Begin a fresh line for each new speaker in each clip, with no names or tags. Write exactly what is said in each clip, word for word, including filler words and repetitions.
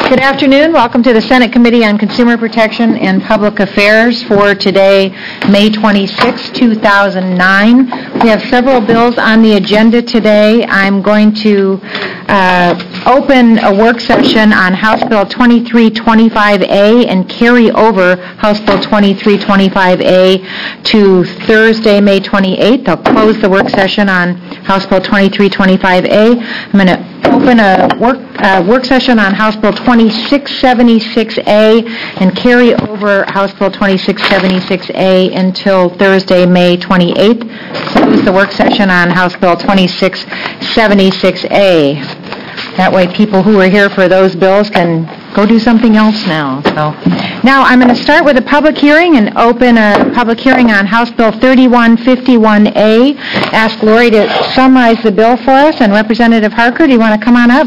Good afternoon. Welcome to the Senate Committee on Consumer Protection and Public Affairs for today, May twenty-sixth, two thousand nine. We have several bills on the agenda today. I'm going to uh, open a work session on House Bill twenty-three twenty-five A and carry over House Bill twenty-three twenty-five A to Thursday, May twenty-eighth. I'll close the work session on House Bill twenty-three twenty-five A. I'm going to open a work uh, work session on House Bill twenty-six seventy-six A and carry over House Bill twenty-six seventy-six A until Thursday, May twenty-eighth. Close the work session on House Bill twenty-six seventy-six A. That way people who are here for those bills can go do something else now. So now I'm going to start with a public hearing and open a public hearing on House Bill thirty-one fifty-one A. Ask Lori to summarize the bill for us. And Representative Harker, do you want to come on up?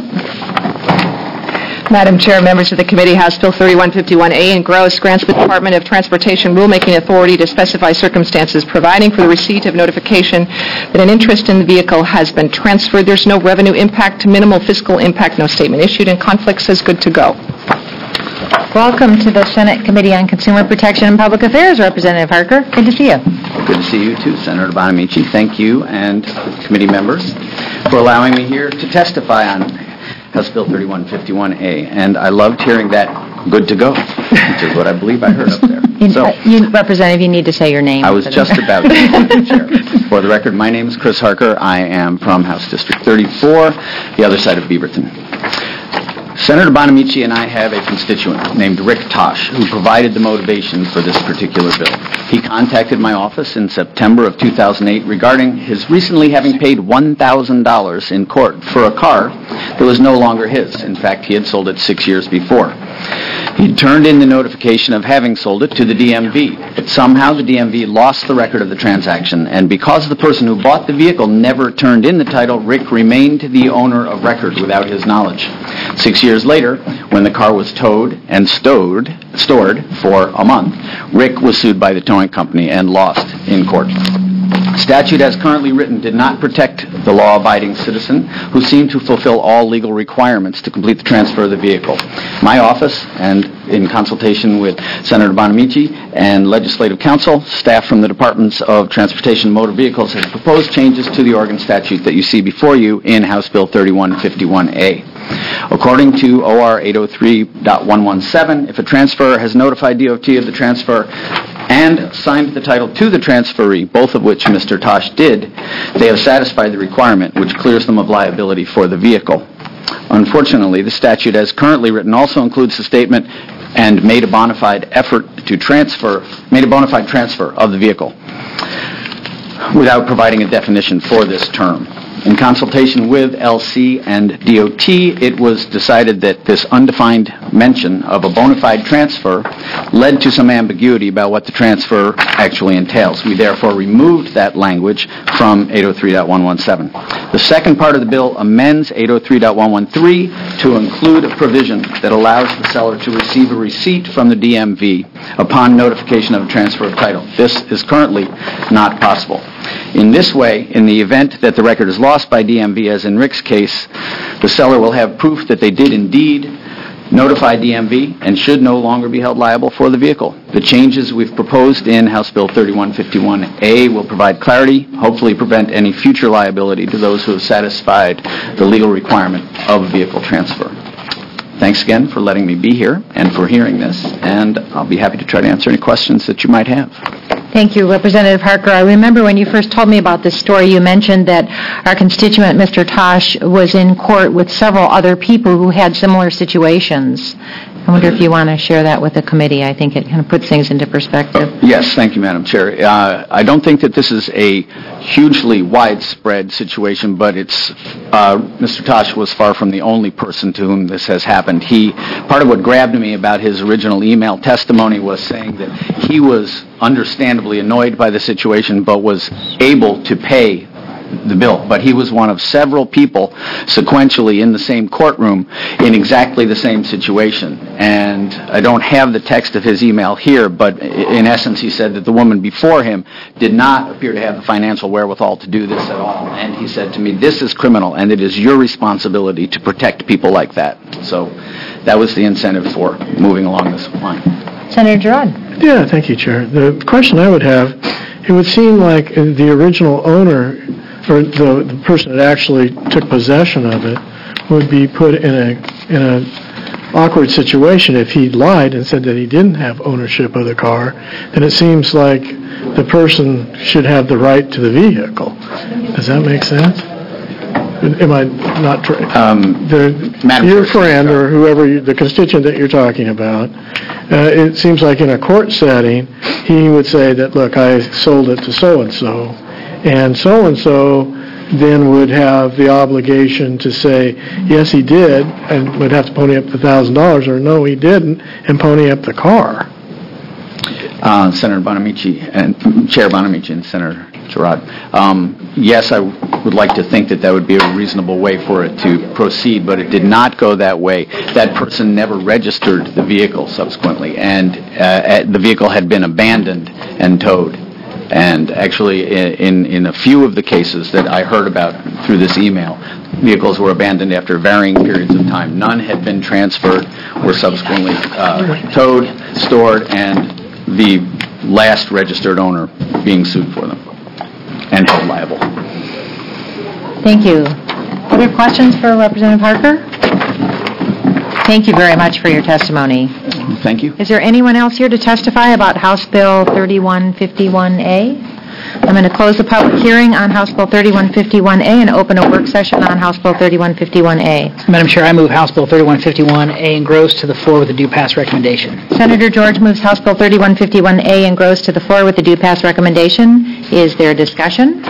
Madam Chair, members of the committee, House Bill thirty-one fifty-one A engrossed grants the Department of Transportation rulemaking authority to specify circumstances providing for the receipt of notification that an interest in the vehicle has been transferred. There's no revenue impact, minimal fiscal impact, no statement issued, and conflict says good to go.
Welcome to the Senate Committee on Consumer Protection and Public Affairs, Representative Harker. Good to see you.
Good to see you, too, Senator Bonamici. Thank you and committee members for allowing me here to testify on House Bill thirty-one fifty-one A. And I loved hearing that good to go, which is what I believe I heard up there.
You, so, uh, you, Representative, you need to say your name.
I was just about to, Madam Chair. For the record, my name is Chris Harker. I am from House District thirty-four, the other side of Beaverton. Senator Bonamici and I have a constituent named Rick Tosh who provided the motivation for this particular bill. He contacted my office in September of two thousand eight regarding his recently having paid one thousand dollars in court for a car that was no longer his. In fact, he had sold it six years before. He turned in the notification of having sold it to the D M V, but somehow the D M V lost the record of the transaction, and because the person who bought the vehicle never turned in the title, Rick remained the owner of record without his knowledge. Six years later, when the car was towed and stowed, stored for a month, Rick was sued by the towing company and lost in court. Statute as currently written did not protect the law-abiding citizen who seemed to fulfill all legal requirements to complete the transfer of the vehicle. My office, and in consultation with Senator Bonamici and Legislative Counsel, staff from the Departments of Transportation and Motor Vehicles have proposed changes to the Oregon statute that you see before you in House Bill thirty-one fifty-one A. According to O R eight oh three point one seventeen, if a transferor has notified D O T of the transfer and signed the title to the transferee, both of which Mister Tosh did, they have satisfied the requirement, which clears them of liability for the vehicle. Unfortunately, the statute as currently written also includes the statement, and made a bona fide effort to transfer, made a bona fide transfer of the vehicle, without providing a definition for this term. In consultation with L C and D O T, it was decided that this undefined mention of a bona fide transfer led to some ambiguity about what the transfer actually entails. We therefore removed that language from eight oh three point one seventeen. The second part of the bill amends eight oh three point one thirteen to include a provision that allows the seller to receive a receipt from the D M V upon notification of a transfer of title. This is currently not possible. In this way, in the event that the record is lost by D M V, as in Rick's case, the seller will have proof that they did indeed notify D M V and should no longer be held liable for the vehicle. The changes we've proposed in House Bill thirty-one fifty-one A will provide clarity, hopefully prevent any future liability to those who have satisfied the legal requirement of vehicle transfer. Thanks again for letting me be here and for hearing this, and I'll be happy to try to answer any questions that you might have.
Thank you, Representative Harker. I remember when you first told me about this story, you mentioned that our constituent, Mister Tosh, was in court with several other people who had similar situations. I wonder if you want to share that with the committee. I think it kind of puts things into perspective.
Uh, yes, thank you, Madam Chair. Uh, I don't think that this is a hugely widespread situation, but it's uh, Mister Tosh was far from the only person to whom this has happened. He, part of what grabbed me about his original email testimony was saying that he was understandably annoyed by the situation, but was able to pay the bill, but he was one of several people sequentially in the same courtroom in exactly the same situation. And I don't have the text of his email here, but in essence he said that the woman before him did not appear to have the financial wherewithal to do this at all. And he said to me, this is criminal, and it is your responsibility to protect people like that. So that was the incentive for moving along this line.
Senator Girard.
Yeah, thank you, Chair. The question I would have, it would seem like the original owner, or the, the person that actually took possession of it, would be put in a in a awkward situation if he lied and said that he didn't have ownership of the car. And it seems like the person should have the right to the vehicle. Does that make sense? Am I not true? Um, your friend or whoever, you, the constituent that you're talking about, uh, it seems like in a court setting, he would say that, look, I sold it to so-and-so, and so-and-so then would have the obligation to say, yes, he did, and would have to pony up the one thousand dollars, or no, he didn't, and pony up the car.
Uh, Senator Bonamici, and Chair Bonamici and Senator Girard. Um, yes, I would like to think that that would be a reasonable way for it to proceed, but it did not go that way. That person never registered the vehicle subsequently, and uh, the vehicle had been abandoned and towed. And actually, in, in a few of the cases that I heard about through this email, vehicles were abandoned after varying periods of time. None had been transferred, were subsequently uh, towed, stored, and the last registered owner being sued for them and held liable.
Thank you. Other questions for Representative Harker? Thank you very much for your testimony.
Thank you.
Is there anyone else here to testify about House Bill thirty-one fifty-one A? I'm going to close the public hearing on House Bill thirty-one fifty-one A and open a work session on House Bill thirty-one fifty-one A.
Madam Chair, I move House Bill thirty-one fifty-one A and Gross to the floor with a due pass recommendation.
Senator George moves House Bill thirty-one fifty-one A and Gross to the floor with a due pass recommendation. Is there discussion?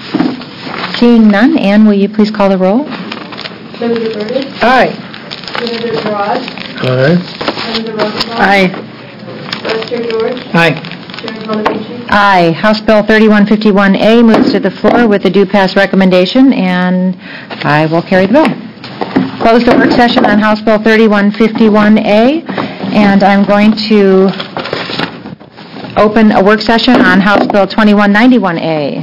Seeing none, Ann, will you please call the roll?
Senator Burdick?
Aye.
Senator Girard?
Aye.
Senator Rosenthal?
Aye.
Vice Chair George?
Aye.
Chair Bonamici?
Aye. House Bill thirty-one fifty-one A moves to the floor with a due pass recommendation, and I will carry the bill. Close the work session on House Bill thirty-one fifty-one A, and I'm going to open a work session on House Bill twenty-one ninety-one A.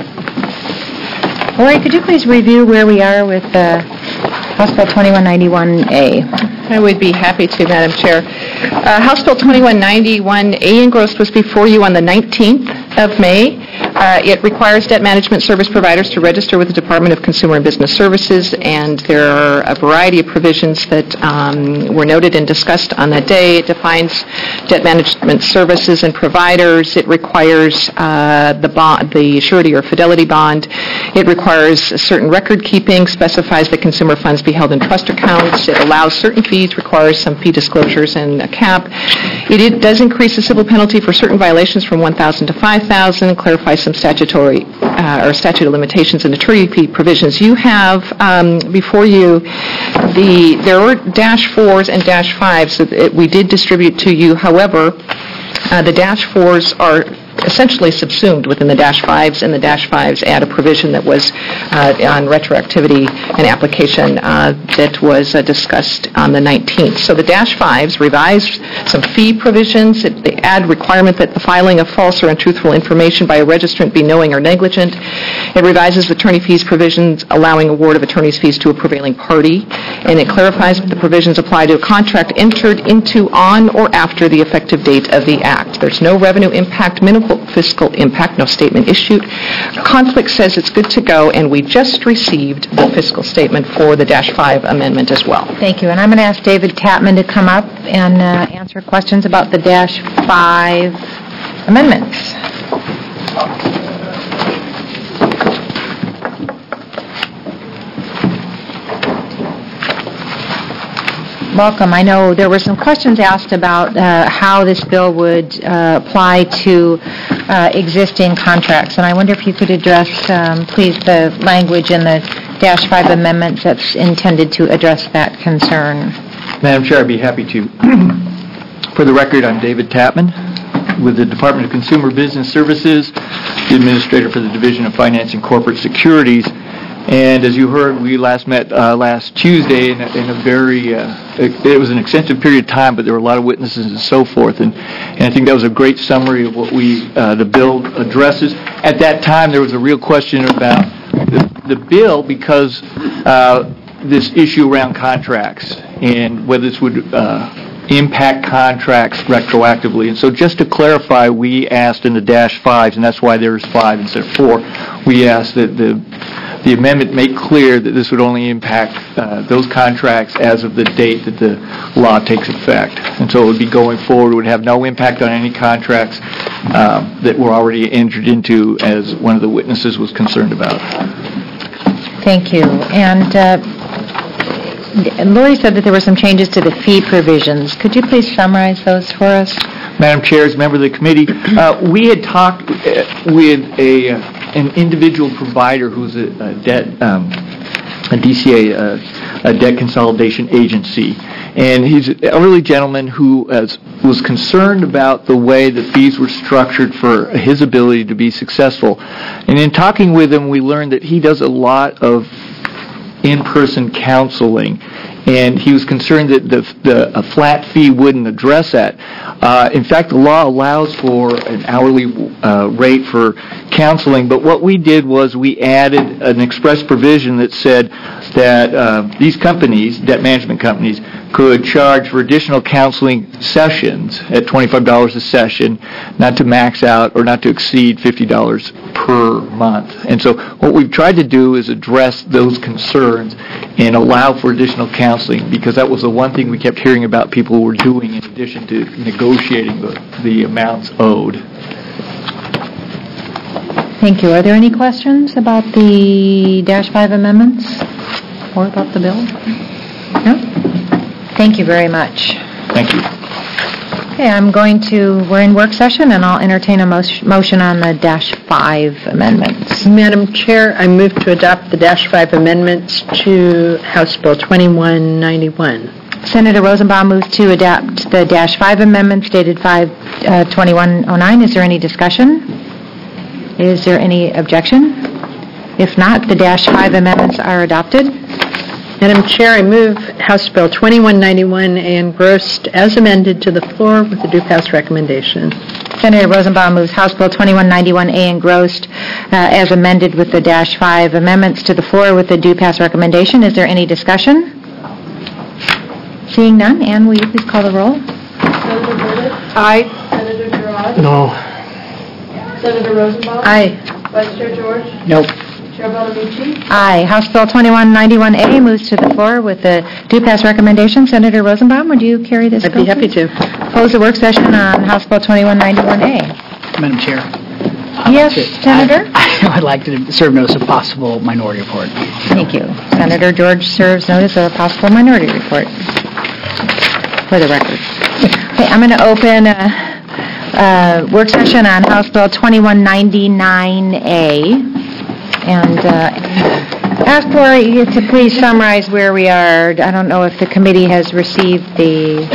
Lori, could you please review where we are with uh, House Bill twenty-one ninety-one A?
I would be happy to, Madam Chair. Uh, House Bill twenty-one ninety-one A engrossed was before you on the nineteenth of May. Uh, it requires debt management service providers to register with the Department of Consumer and Business Services, and there are a variety of provisions that um, were noted and discussed on that day. It defines debt management services and providers. It requires uh, the bond, the surety or fidelity bond. It requires certain record keeping, specifies that consumer funds be held in trust accounts. It allows certain fees, requires some fee disclosures and a cap. It, it does increase the civil penalty for certain violations from one thousand dollars to five thousand dollars, clarifies some statutory uh, or statute of limitations and attorney fee provisions. You have um, before you the there were dash fours and dash fives that it, we did distribute to you. However, uh, the dash fours are essentially subsumed within the dash fives, and the dash fives add a provision that was uh, on retroactivity and application uh, that was uh, discussed on the nineteenth. So the dash fives revise some fee provisions. It, they add requirement that the filing of false or untruthful information by a registrant be knowing or negligent. It revises the attorney fees provisions, allowing award of attorney's fees to a prevailing party, and it clarifies that the provisions apply to a contract entered into on or after the effective date of the act. There's no revenue impact, minimal fiscal impact, no statement issued. Conflict says it's good to go, and we just received the fiscal statement for the dash five amendment as well.
Thank you. And I'm going to ask David Tapman to come up and uh, answer questions about the dash five amendments. Welcome. I know there were some questions asked about uh, how this bill would uh, apply to uh, existing contracts, and I wonder if you could address, um, please, the language in the dash five amendment that's intended to address that concern.
Madam Chair, I'd be happy to. For the record, I'm David Tapman with the Department of Consumer Business Services, the Administrator for the Division of Finance and Corporate Securities. And as you heard, we last met uh, last Tuesday in a, in a very, uh, it, it was an extensive period of time, but there were a lot of witnesses and so forth. And, and I think that was a great summary of what we, uh, the bill addresses. At that time, there was a real question about the, the bill because uh, this issue around contracts and whether this would uh, impact contracts retroactively. And so just to clarify, we asked in the dash fives, and that's why there's five instead of four, we asked that the the amendment make clear that this would only impact uh, those contracts as of the date that the law takes effect. And so it would be going forward, it would have no impact on any contracts um, that were already entered into, as one of the witnesses was concerned about.
Thank you. And uh, Lori said that there were some changes to the fee provisions. Could you please summarize those for us?
Madam Chair, as a member of the committee, uh, we had talked uh, with a uh, an individual provider who's a, a debt, um, a D C A, uh, a debt consolidation agency, and he's an elderly gentleman who has, was concerned about the way the fees were structured for his ability to be successful. And in talking with him, we learned that he does a lot of in-person counseling, and he was concerned that the, the a flat fee wouldn't address that. Uh, in fact, the law allows for an hourly uh, rate for counseling, but what we did was we added an express provision that said that uh, these companies, debt management companies, could charge for additional counseling sessions at twenty-five dollars a session, not to max out or not to exceed fifty dollars per month. And so what we've tried to do is address those concerns and allow for additional counseling, because that was the one thing we kept hearing about people were doing in addition to negotiating the, the amounts owed.
Thank you. Are there any questions about the dash five amendments or about the bill? No? Thank you very much.
Thank you.
Okay, I'm going to, we're in work session, and I'll entertain a mo- motion on the dash five amendments.
Madam Chair, I move to adopt the dash five amendments to House Bill twenty-one ninety-one.
Senator Rosenbaum moves to adopt the dash five amendments dated five twenty-one oh nine. Is there any discussion? Is there any objection? If not, the dash five amendments are adopted.
Madam Chair, I move House Bill twenty-one ninety-one A engrossed as amended to the floor with the due pass recommendation.
Senator Rosenbaum moves House Bill twenty-one ninety-one A engrossed uh, as amended with the dash five amendments to the floor with the due pass recommendation. Is there any discussion? Seeing none, Ann, will you please call the roll?
Senator Burdick.
Aye.
Senator Gerard.
No.
Senator Rosenbaum.
Aye.
Vice Chair George.
Nope.
Chair Bonamici.
Aye. House Bill twenty-one ninety-one A moves to the floor with the due pass recommendation. Senator Rosenbaum, would you carry this
I'd
bill?
be happy to.
Close the work session on House Bill twenty-one ninety-one A.
Madam Chair. I'd
Yes,
like to-
Senator?
I I would like to serve notice of possible minority report.
Thank you. Senator George serves notice of a possible minority report for the record. Okay, I'm going to open a, a work session on House Bill twenty-one ninety-nine A. And uh, ask Lori to please summarize where we are. I don't know if the committee has received the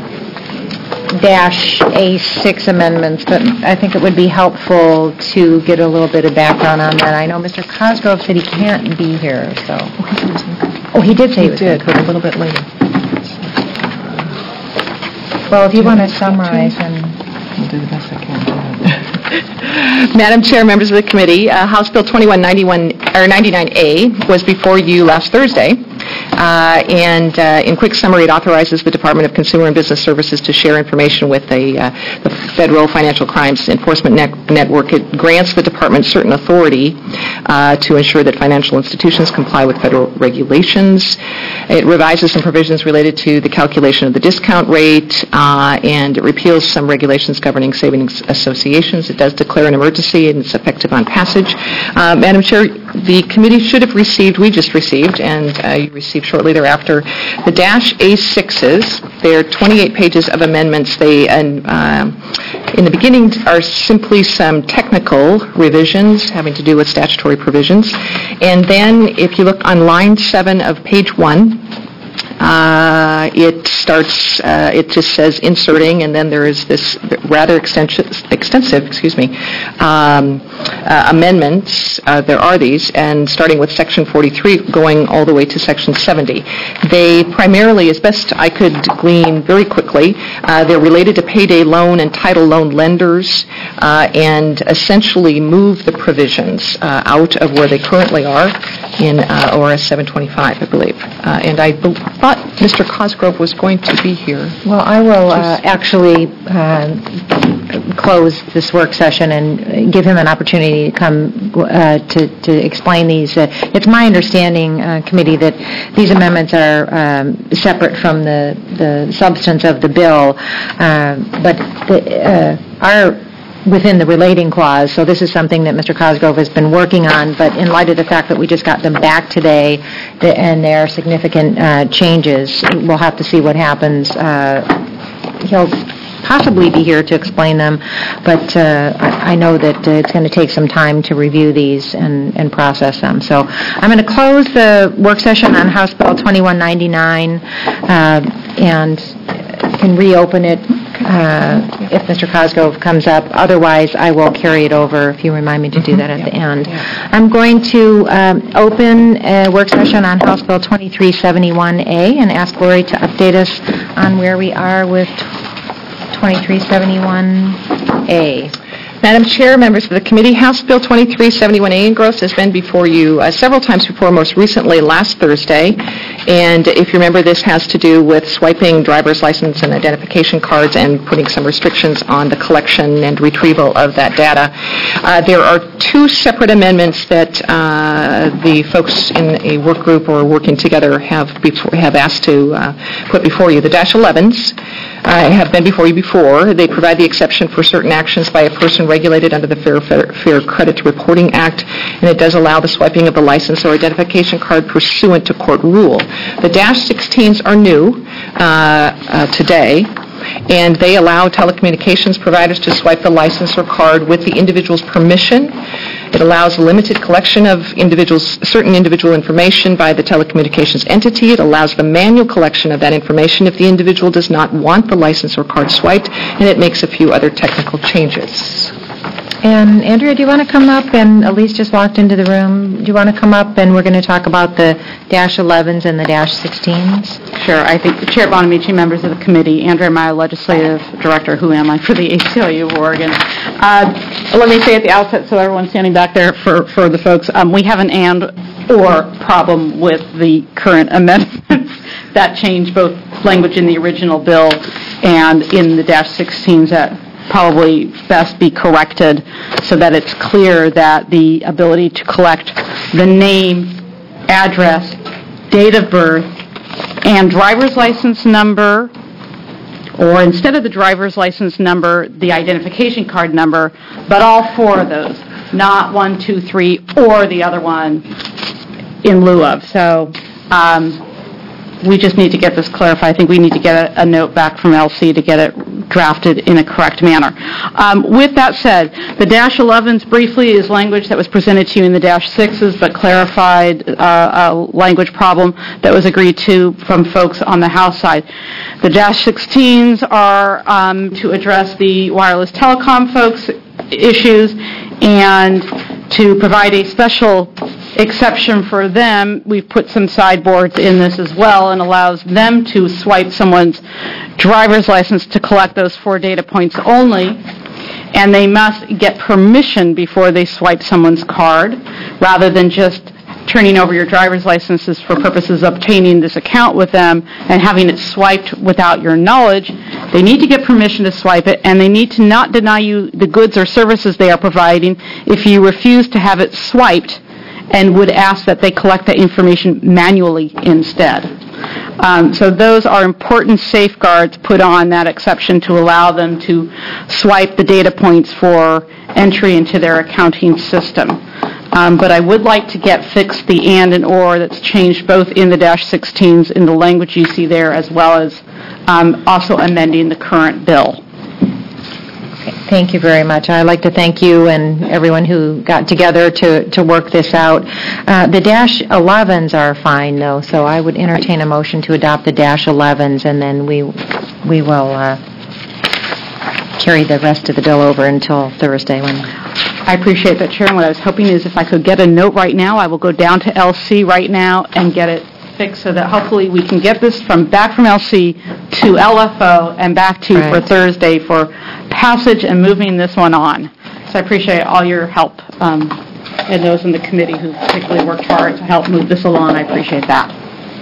dash A six amendments, but I think it would be helpful to get a little bit of background on that. I know Mister Cosgrove said he can't be here, so. Oh, he did say he was going to come.
a little bit later.
Well, if you want to summarize, and
I'll do the best I can. Madam Chair, members of the committee, uh, House Bill twenty-one ninety-one or ninety-nine A was before you last Thursday, uh, and uh, in quick summary, it authorizes the Department of Consumer and Business Services to share information with the, uh, the Federal Financial Crimes Enforcement ne- Network. It grants the department certain authority uh, to ensure that financial institutions comply with federal regulations. It revises some provisions related to the calculation of the discount rate, uh, and it repeals some regulations governing savings associations. It does declare an emergency, and it's effective on passage. Uh, Madam Chair, the committee should have received, we just received, and uh, you received shortly thereafter, the dash A sixes. They're twenty-eight pages of amendments. They, and, um, in the beginning, are simply some technical revisions having to do with statutory provisions. And then, if you look on line seven of page one, Uh, it starts, uh, it just says inserting, and then there is this rather extensive, extensive excuse me, um, uh, amendments. Uh, there are these, and starting with Section forty-three, going all the way to Section seventy. They primarily, as best I could glean very quickly, uh, they're related to payday loan and title loan lenders, uh, and essentially move the provisions uh, out of where they currently are in uh, O R S seven twenty-five, I believe. Uh, and I be- thought Mister Cosgrove was going to be here.
Well, I will uh, actually uh, close this work session and give him an opportunity to come uh, to, to explain these. Uh, it's my understanding, uh, committee, that these amendments are um, separate from the, the substance of the bill, uh, but the, uh, are within the relating clause, so this is something that Mister Cosgrove has been working on, but in light of the fact that we just got them back today, the, and there are significant uh, changes, we'll have to see what happens. Uh, he'll possibly be here to explain them, but uh, I, I know that uh, it's going to take some time to review these and, and process them. So I'm going to close the work session on House Bill twenty-one ninety-nine uh, and can reopen it uh, if Mister Cosgrove comes up. Otherwise, I will carry it over if you remind me to do that at the end. I'm going to um, open a work session on House Bill twenty-three seventy-one A and ask Lori to update us on where we are with twenty-three seventy-one A.
Madam Chair, members of the committee, House Bill twenty-three seventy-one A engrossed has been before you uh, several times before, most recently last Thursday. And if you remember, this has to do with swiping driver's license and identification cards and putting some restrictions on the collection and retrieval of that data. Uh, there are two separate amendments that uh, the folks in a work group or working together have before, have asked to uh, put before you. The dash elevens uh, have been before you before. They provide the exception for certain actions by a person regulated under the Fair, Fair, Fair Credit Reporting Act, and it does allow the swiping of the license or identification card pursuant to court rule. The dash sixteens are new uh, uh, today, and they allow telecommunications providers to swipe the license or card with the individual's permission. It allows a limited collection of individuals, certain individual information by the telecommunications entity. It allows the manual collection of that information if the individual does not want the license or card swiped, and it makes a few other technical changes.
And Andrea, do you want to come up? And Elise just walked into the room. Do you want to come up and we're going to talk about the dash elevens and the dash sixteens?
Sure. I think Chair Bonamici, members of the committee, Andrea Meyer, Legislative Director, who am I for the A C L U of Oregon. Uh, let me say at the outset, so everyone's standing back there for, for the folks, um, we have an and or problem with the current amendments that change both language in the original bill and in the dash sixteens that probably best be corrected so that it's clear that the ability to collect the name, address, date of birth, and driver's license number, or instead of the driver's license number, the identification card number, but all four of those, not one, two, three, or the other one in lieu of. So um, we just need to get this clarified. I think we need to get a, a note back from L C to get it drafted in a correct manner. Um, with that said, the dash elevens briefly is language that was presented to you in the dash sixes, but clarified uh, a language problem that was agreed to from folks on the House side. The dash sixteens are um, to address the wireless telecom folks' issues and to provide a special exception for them. We've put some sideboards in this as well and allows them to swipe someone's driver's license to collect those four data points only, and they must get permission before they swipe someone's card, rather than just turning over your driver's licenses for purposes of obtaining this account with them and having it swiped without your knowledge. They need to get permission to swipe it, and they need to not deny you the goods or services they are providing if you refuse to have it swiped, and would ask that they collect that information manually instead. Um, so those are important safeguards put on that exception to allow them to swipe the data points for entry into their accounting system. Um, but I would like to get fixed the and and or that's changed both in the dash sixteens in the language you see there, as well as um, also amending the current bill.
Thank you very much. I'd like to thank you and everyone who got together to, to work this out. Uh, the dash elevens are fine, though, so I would entertain a motion to adopt the dash elevens, and then we we will uh, carry the rest of the bill over until Thursday. When
I appreciate that, Chair. And what I was hoping is if I could get a note right now, I will go down to L C right now and get it fixed so that hopefully we can get this from back from L C to L F O and back to
Right.
for Thursday for passage and moving this one on. So I appreciate all your help um, and those in the committee who particularly worked hard to help move this along. I appreciate that.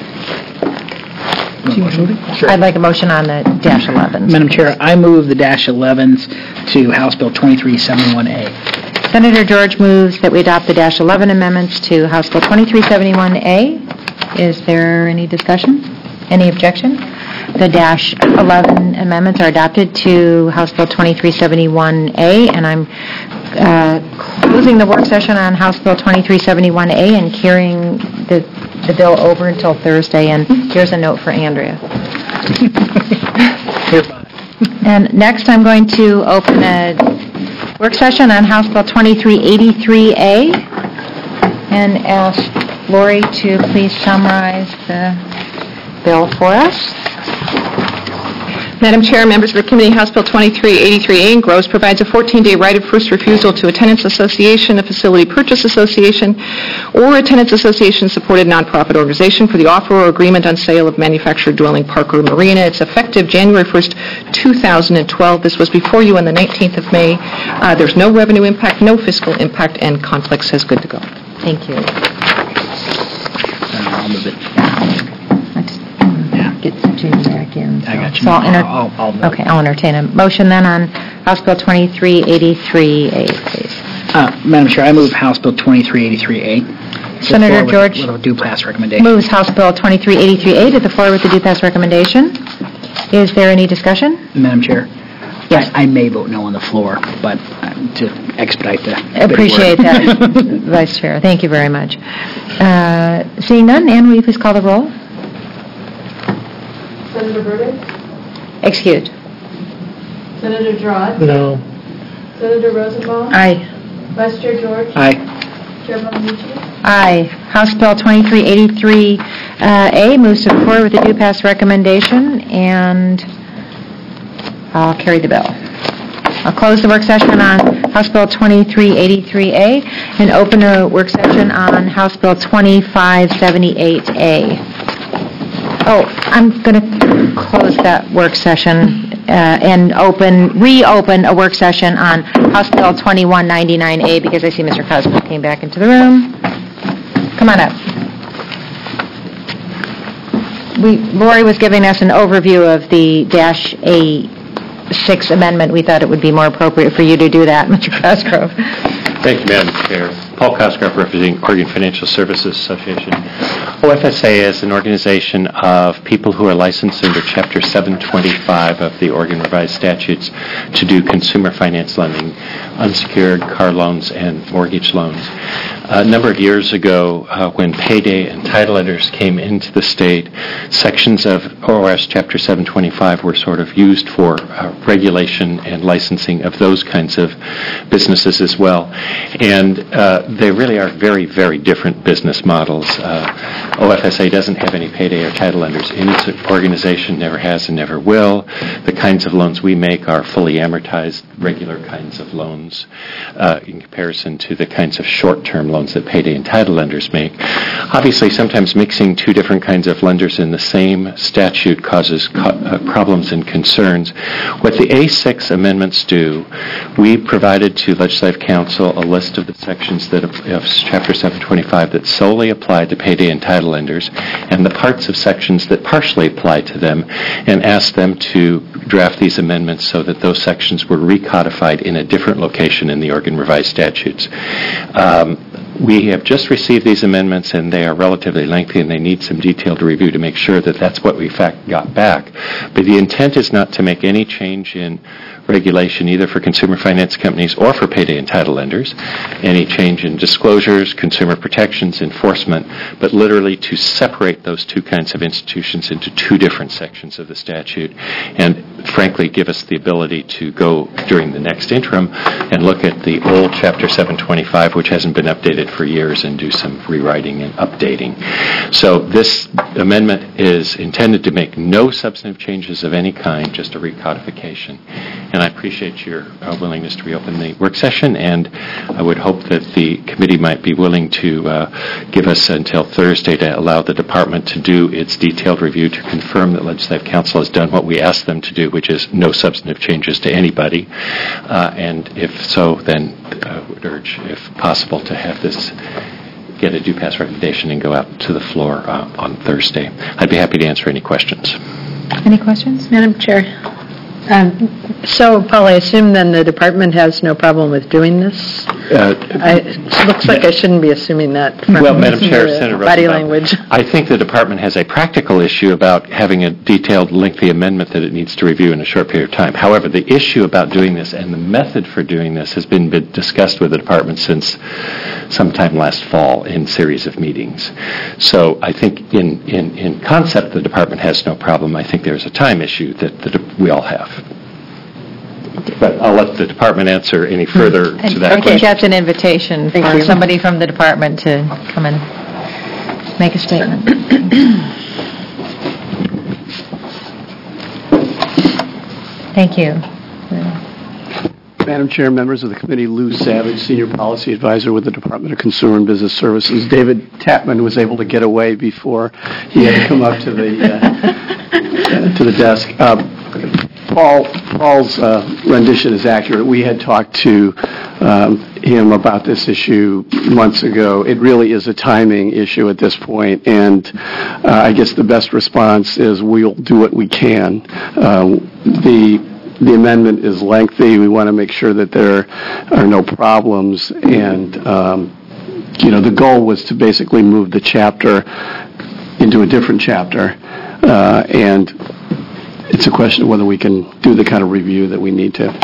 I'd like a motion on the dash elevens.
Madam Chair, I move the dash elevens to House Bill twenty-three seventy-one A.
Senator George moves that we adopt the dash eleven amendments to House Bill twenty-three seventy-one A. Is there any discussion? Any objection? The dash eleven amendments are adopted to House Bill twenty-three seventy-one A, and I'm uh, closing the work session on House Bill twenty-three seventy-one A and carrying the, the bill over until Thursday. And here's a note for Andrea. And next, I'm going to open a work session on House Bill twenty-three eighty-three A and ask Lori to please summarize the bill for us.
Madam Chair, members of the committee, House Bill twenty-three eighty-three A engrossed provides a fourteen-day right of first refusal to a tenants association, a facility purchase association, or a tenants association-supported nonprofit organization for the offer or agreement on sale of manufactured dwelling park or marina. It's effective January first, two thousand twelve. This was before you on the nineteenth of May. Uh, there's no revenue impact, no fiscal impact, and Conflict says good to go.
Thank you.
I'll move it.
Get Jimmy back in.
I got you.
So I'll enter-
I'll- I'll vote.
Okay, I'll entertain a motion then on House Bill twenty-three eighty-three A, please.
Uh, Madam Chair, I move House Bill twenty-three eighty-three A.
Senator George
With a do pass recommendation.
moves House Bill twenty-three eighty-three A to the floor with the do pass recommendation. Is there any discussion?
Madam Chair?
Yes.
I I may vote no on the floor, but uh, to expedite the...
Appreciate that, Vice Chair. Thank you very much. Uh, Seeing none, Ann, will you please call the roll?
Senator Burdick?
Excused.
Senator Gerard?
No.
Senator Rosenbaum?
Aye.
Vice Chair George?
Aye.
Chair Bonamici?
Aye. House Bill twenty-three eighty-three A moves to the floor with the do pass recommendation, and I'll carry the bill. I'll close the work session on House Bill twenty-three eighty-three A and open a work session on House Bill twenty-five seventy-eight A. Oh, I'm going to close that work session uh, and open, reopen a work session on House Bill twenty-one ninety-nine A because I see Mister Cosmo came back into the room. Come on up. We, Lori was giving us an overview of the dash A six amendment. We thought it would be more appropriate for you to do that, Mister Cosgrove.
Thank you, Madam Chair. Paul Cosgrove, representing Oregon Financial Services Association. O F S A is an organization of people who are licensed under Chapter seven twenty-five of the Oregon Revised Statutes to do consumer finance lending, unsecured car loans and mortgage loans. A number of years ago, uh, when payday and title letters came into the state, sections of O R S Chapter seven twenty-five were sort of used for uh, regulation and licensing of those kinds of businesses as well. And uh, they really are very, very different business models. Uh, O F S A doesn't have any payday or title lenders in its organization, never has and never will. The kinds of loans we make are fully amortized, regular kinds of loans uh, in comparison to the kinds of short-term loans that payday and title lenders make. Obviously, sometimes mixing two different kinds of lenders in the same statute causes co- uh, problems and concerns. What the A six amendments do, we provided to Legislative Council a list of the sections that of Chapter seven twenty-five that solely apply to payday and title lenders, and the parts of sections that partially apply to them, and asked them to draft these amendments so that those sections were recodified in a different location in the Oregon Revised Statutes. Um, We have just received these amendments, and they are relatively lengthy, and they need some detailed review to make sure that that's what we in fact got back. But the intent is not to make any change in regulation either for consumer finance companies or for payday and title lenders, any change in disclosures, consumer protections, enforcement, but literally to separate those two kinds of institutions into two different sections of the statute. And frankly, give us the ability to go during the next interim and look at the old Chapter seven twenty-five, which hasn't been updated for years, and do some rewriting and updating. So this amendment is intended to make no substantive changes of any kind, just a recodification. And I appreciate your uh, willingness to reopen the work session, and I would hope that the committee might be willing to uh, give us until Thursday to allow the department to do its detailed review to confirm that Legislative Council has done what we asked them to do, which is no substantive changes to anybody. Uh, and if so, then I would urge, if possible, to have this get a due pass recommendation and go out to the floor uh, on Thursday. I'd be happy to answer any questions.
Any questions?
Madam Chair. Um, So, Paul, I assume then the department has no problem with doing this?
Uh,
I- It looks like I shouldn't be assuming that from
Well, Madam Chair,
the
Senator
body
Rosenbaum,
language.
I think the department has a practical issue about having a detailed, lengthy amendment that it needs to review in a short period of time. However, the issue about doing this and the method for doing this has been been discussed with the department since sometime last fall in series of meetings. So I think in, in, in concept, the department has no problem. I think there's a time issue that, that we all have. But I'll let the department answer any further to that
I
question.
think that's an invitation
Thank
for
you.
somebody from the department to come and make a statement. Thank you.
Madam Chair, members of the committee, Lou Savage, Senior Policy Advisor with the Department of Consumer and Business Services. David Tapman was able to get away before he had to come up to the uh, to the desk. Uh, Paul, Paul's uh, rendition is accurate. We had talked to um, him about this issue months ago. It really is a timing issue at this point, and uh, I guess the best response is we'll do what we can. Uh, the The amendment is lengthy. We want to make sure that there are no problems, and um, you know, the goal was to basically move the chapter into a different chapter, uh, and it's a question of whether we can do the kind of review that we need to.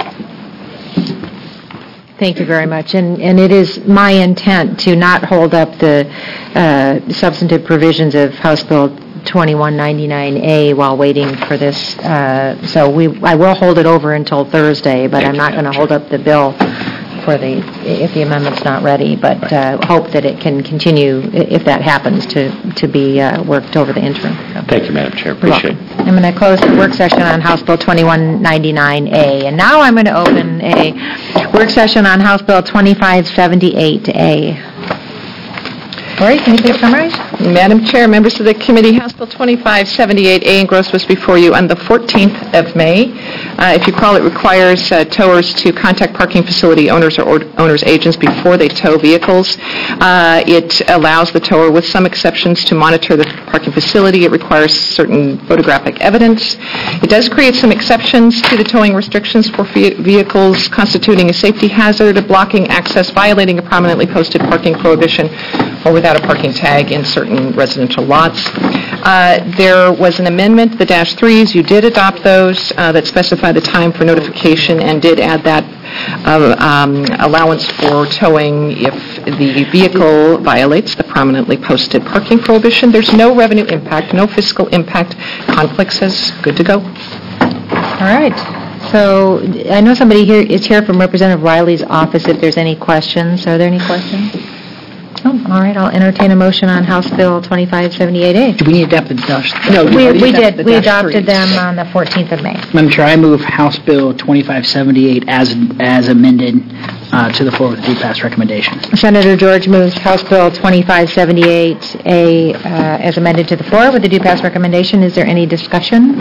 Thank you very much. And and it is my intent to not hold up the uh, substantive provisions of House Bill twenty-one ninety-nine A while waiting for this. Uh, so we I will hold it over until Thursday, but I'm not going to hold up the bill for the if the amendment's not ready. But uh, hope that it can continue, if that happens, to to be uh, worked over the interim. So.
Thank you, Madam Chair. Appreciate it.
I'm going to close the work session on House Bill twenty-one ninety-nine A. And now I'm going to open a work session on House Bill twenty-five seventy-eight A. Lori, can you please summarize?
Madam Chair, members of the committee, House Bill twenty-five seventy-eight A engrossed was before you on the fourteenth of May. Uh, if you recall, it requires uh, towers to contact parking facility owners or, or owners' agents before they tow vehicles. Uh, it allows the tower, with some exceptions, to monitor the parking facility. It requires certain photographic evidence. It does create some exceptions to the towing restrictions for ve- vehicles constituting a safety hazard, blocking access, violating a prominently posted parking prohibition, or without a parking tag in certain residential lots. Uh, there was an amendment, the dash threes, you did adopt those, uh, that specify the time for notification and did add that uh, um, allowance for towing if the vehicle violates the prominently posted parking prohibition. There's no revenue impact, no fiscal impact. Conflict says good to go.
All right. So I know somebody here is here from Representative Riley's office if there's any questions. Are there any questions? Oh, all right. I'll entertain a motion on House Bill twenty-five seventy-eight A.
Do we need to adopt the dash?
No, we, we did.
the
We
dash
adopted
threes.
them on the fourteenth of May.
Madam Chair, I move House Bill twenty-five seventy-eight as as amended uh, to the floor with a due pass recommendation.
Senator George moves House Bill twenty-five seventy-eight A uh, as amended to the floor with a due pass recommendation. Is there any discussion?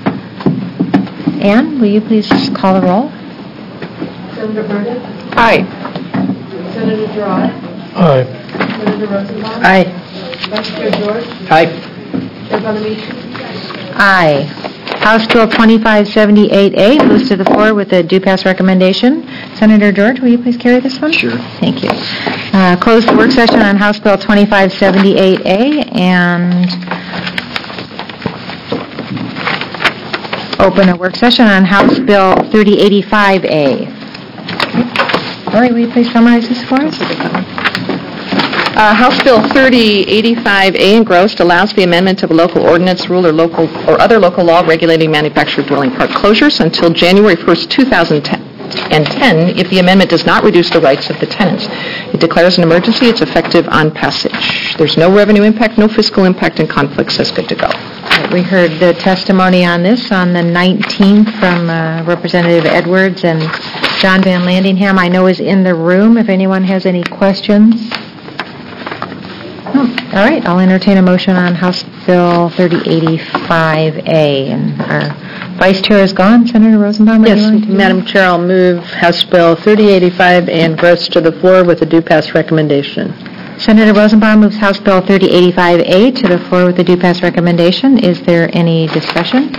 Ann, will you please call the roll?
Senator Burdick.
Aye.
Senator Gerard.
Aye.
Senator Rosenbaum.
Aye.
Vice Chair George.
Aye.
Chair Bonamici.
Aye. House Bill twenty-five seventy-eight A moves to the floor with a due pass recommendation. Senator George, will you please carry this one?
Sure.
Thank you. Uh, Close the work session on House Bill twenty-five seventy-eight A and open a work session on House Bill thirty eighty-five A. Lori, will you please summarize this for us?
Uh, House Bill thirty eighty-five A engrossed allows the amendment of a local ordinance, rule, or local or other local law regulating manufactured dwelling park closures until January first, two thousand ten. And ten, if the amendment does not reduce the rights of the tenants. It declares an emergency. It's effective on passage. There's no revenue impact, no fiscal impact, and conflict says good to go.
We heard the testimony on this on the nineteenth from uh, Representative Edwards, and John Van Landingham, I know, is in the room if anyone has any questions. Oh, all right, I'll entertain a motion on House Bill thirty eighty-five A. And our Vice Chair is gone. Senator Rosenbaum, are you
Yes,
willing to do
Madam Chair, I'll move House Bill thirty eighty-five A engrossed to the floor with a due pass recommendation.
that? Senator Rosenbaum moves House Bill thirty eighty-five A to the floor with a due pass recommendation. Is there any discussion?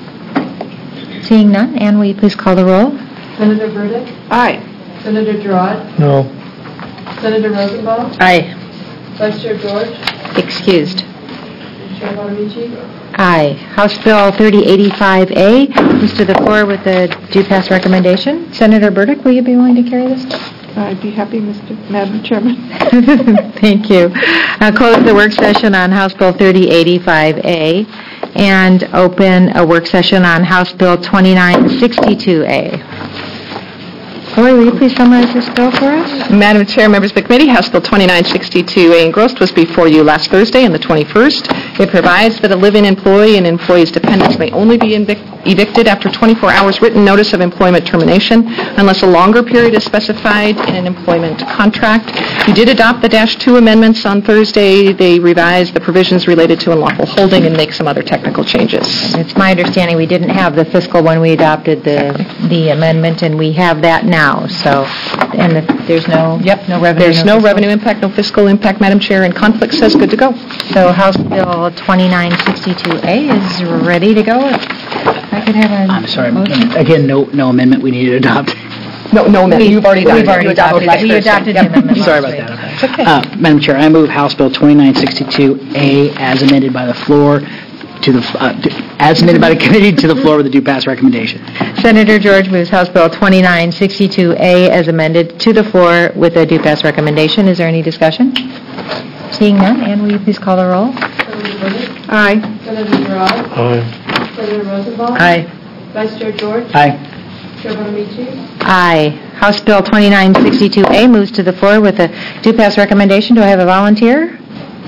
Seeing none, Ann, will you please call the roll?
Senator Burdick.
Aye.
Senator Gerard.
No.
Senator Rosenbaum.
Aye.
Vice Chair George.
Excused.
Chair Bonamici.
Aye. House Bill thirty eighty-five A moves to the floor with a due pass recommendation. Senator Burdick, will you be willing to carry this?
I'd be happy, Mister Madam Chairman.
Thank you. I'll close the work session on House Bill thirty eighty-five A and open a work session on House Bill twenty-nine sixty-two A. Lori, will you please summarize this bill for us?
Madam Chair, members of the committee, House Bill twenty-nine sixty-two A engrossed was before you last Thursday on the twenty-first. It provides that a live-in employee and employee's dependents may only be evic- evicted after twenty-four hours written notice of employment termination unless a longer period is specified in an employment contract. You did adopt the Dash two amendments on Thursday. They revised the provisions related to unlawful holding and make some other technical changes.
It's my understanding we didn't have the fiscal when we adopted the the amendment, and we have that now. So, and if there's no
Yep.
no revenue.
There's no
fiscal.
revenue impact, no fiscal impact, Madam Chair, and conflict says good to go.
So House Bill twenty-nine sixty-two A is ready to go. If I could have a
I'm sorry,
motion.
again, no, no amendment we need to adopt.
No, no, amendment. You've already done it.
We've already
You
adopted
last
it. We
Thursday.
adopted the
Yep.
amendment
Sorry
last
about
week.
that.
Okay.
Uh, Madam Chair, I move House Bill twenty-nine sixty-two A as amended by the floor to the, uh, to- as amended by the committee to the floor with a due pass recommendation.
Senator George moves House Bill twenty-nine sixty-two A as amended to the floor with a due pass recommendation. Is there any discussion? Seeing none, Ann, will you please call the roll?
Senator Burdick.
Aye.
Senator Gerard.
Aye.
Senator Rosenbaum.
Aye.
Vice Chair George.
Aye.
Chair Bonamici.
Aye. House Bill twenty-nine sixty-two A moves to the floor with a due pass recommendation. Do I have a volunteer?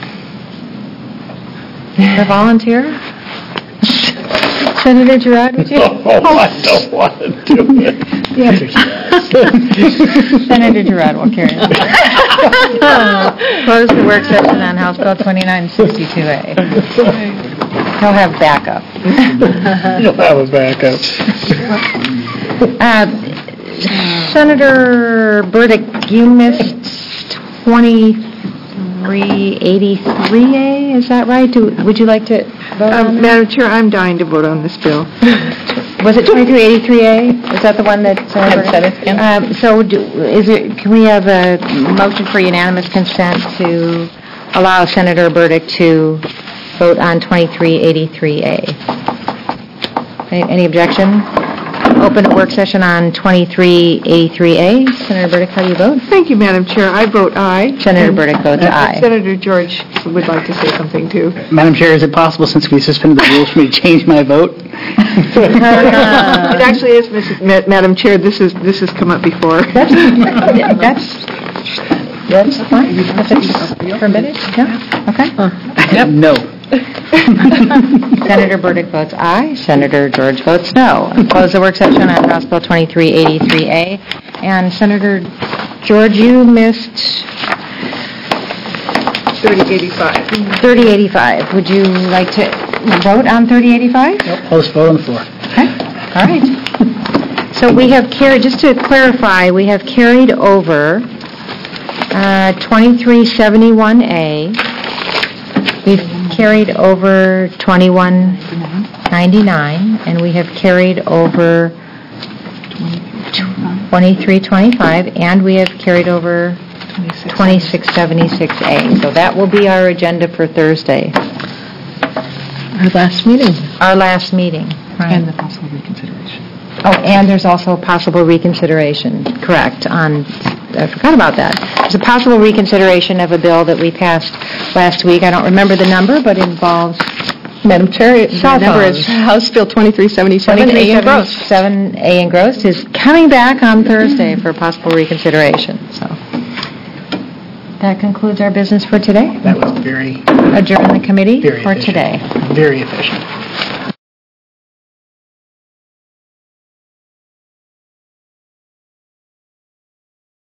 A volunteer? Senator Gerard, would you?
Oh, I don't want to do it.
The answer's yes. Senator Gerard will carry it. Close the work session on House Bill twenty-nine sixty-two A. He'll have backup.
You'll have a backup.
Uh, Senator Burdick, you missed twenty-three eighty-three A, is that right? Do- Would you like to vote on that?
Madam Chair, I'm dying to vote on this bill.
Was it twenty-three eighty-three A? Is that the one that Senator...
I've said it, yeah.
Um, So do- is it, can we have a motion for unanimous consent to allow Senator Burdick to vote on twenty-three eighty-three A? Any any objection? Open a work session on twenty-three eighty-three A. Senator Burdick, how do you vote?
Thank you, Madam Chair. I vote aye.
Senator Burdick votes aye.
Senator George would like to say something, too.
Madam Chair, is it possible, since we suspended the rules, for me to change my vote?
It actually is, Missus Ma- Madam Chair, this is, this has come up before.
That's, that's, that's fine. If it's permitted, yeah, okay.
No.
Senator Burdick votes aye. Senator George votes no. Close the work session on House Bill twenty-three eighty-three A. And Senator George, you missed
thirty eighty-five.
thirty eighty-five. Would you like to vote on thirty eighty-five?
Post vote on the floor.
Okay, all right. So we have carried, just to clarify, we have carried over uh, twenty-three seventy-one A. We've carried over twenty-one ninety-nine, and we have carried over twenty-three twenty-five, and we have carried over twenty-six seventy-six A. So that will be our agenda for Thursday,
Our last meeting.
our last meeting.
And the possible reconsideration.
Oh, and there's also a possible reconsideration, correct, on, I forgot about that. There's a possible reconsideration of a bill that we passed last week. I don't remember the number, but it involves
Madam Chair,
cell
the number
phones.
is House Bill twenty-three seventy-seven, A engrossed.
seven A engrossed is coming back on Thursday for possible reconsideration, so. That concludes our business for today.
That was very,
Adjourn the committee
very
for
efficient.
today.
Very efficient.